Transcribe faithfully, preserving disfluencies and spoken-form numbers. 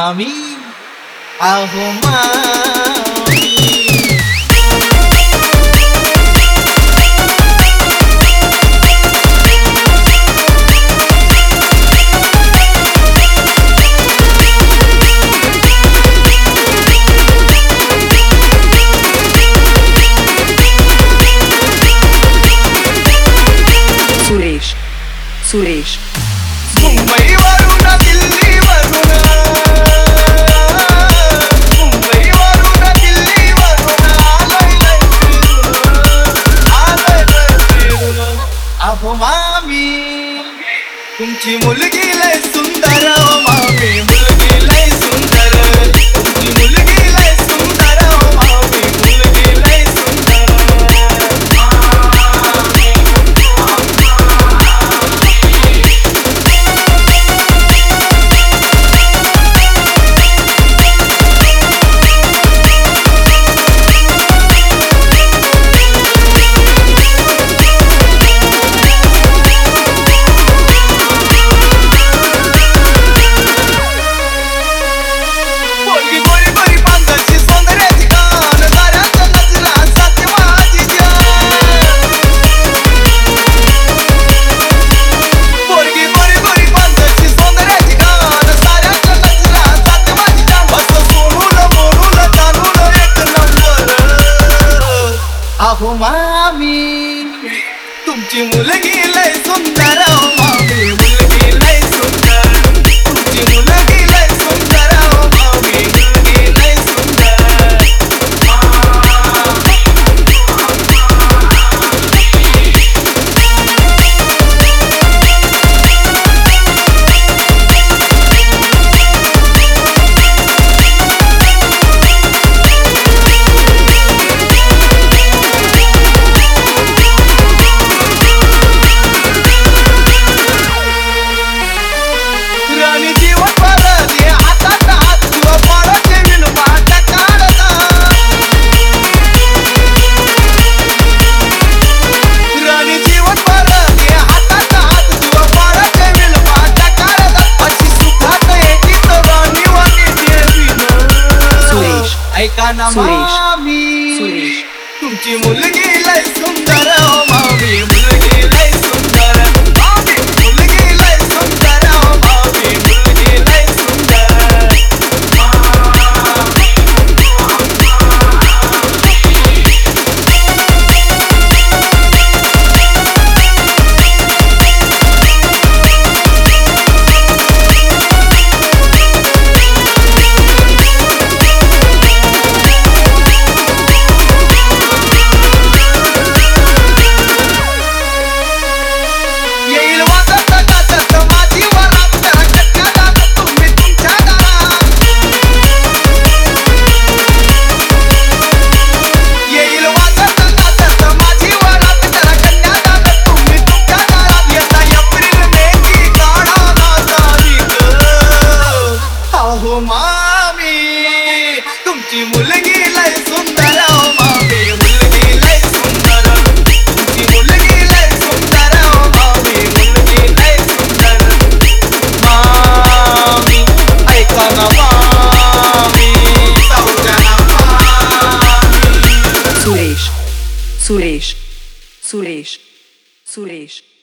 मामी आहो मामी सुरेश सुरेश मुंबईवरून दिल्लीवरून मुंबईवरून दिल्लीवरून आलोय फिरून आलोय फिरून अहो मामी तुमची मुलगी लय सुंदर ओ मामी मुलगी लय सुंदर तुमची मुलगी लय सुंदर ओ मामी मुलगी लय सुंदर अहो मामी तुमची मुलगी लय सुंदर ओ मामी मुलगी लय सुंदर तुमची मुलगी लय सुंदर ओ मामी मुलगी लय सुंदर राणी जीवन परदे हातात हात तुला पाळते विनपाटा काढता राणी जीवन परदे हातात हात तुला पाळते विनपाटा काढता अशी सुखात एकीच राणी वाणी देवीनं सुरेश ऐका ना सुरेश मामी सुरेश तुमची मुलगी लय सुंदर ओ मामी मुलगी लय सुंदर मामी मुलगी लय सुंदर ओ मामी मुलगी लय सुंदर येईल वाजत गाजत माझी वरात कटक्या दात तुम्ही तुमच्या दारात येईल वाजत गाजत माझी वरात कटक्या दात तुम्ही तुमच्या दारात येता एप्रिल मे ची काढा ना तारीख अहो मामी तुमची मुलगी लय सुंदर ओ मामी मुलगी लय सुंदर तुमची मुलगी लय सुंदर ओ मामी मुलगी लय सुंदर मामी ऐका ना मामी जाऊद्या ना मामी सुरेश सुरेश सुरेश सुरेश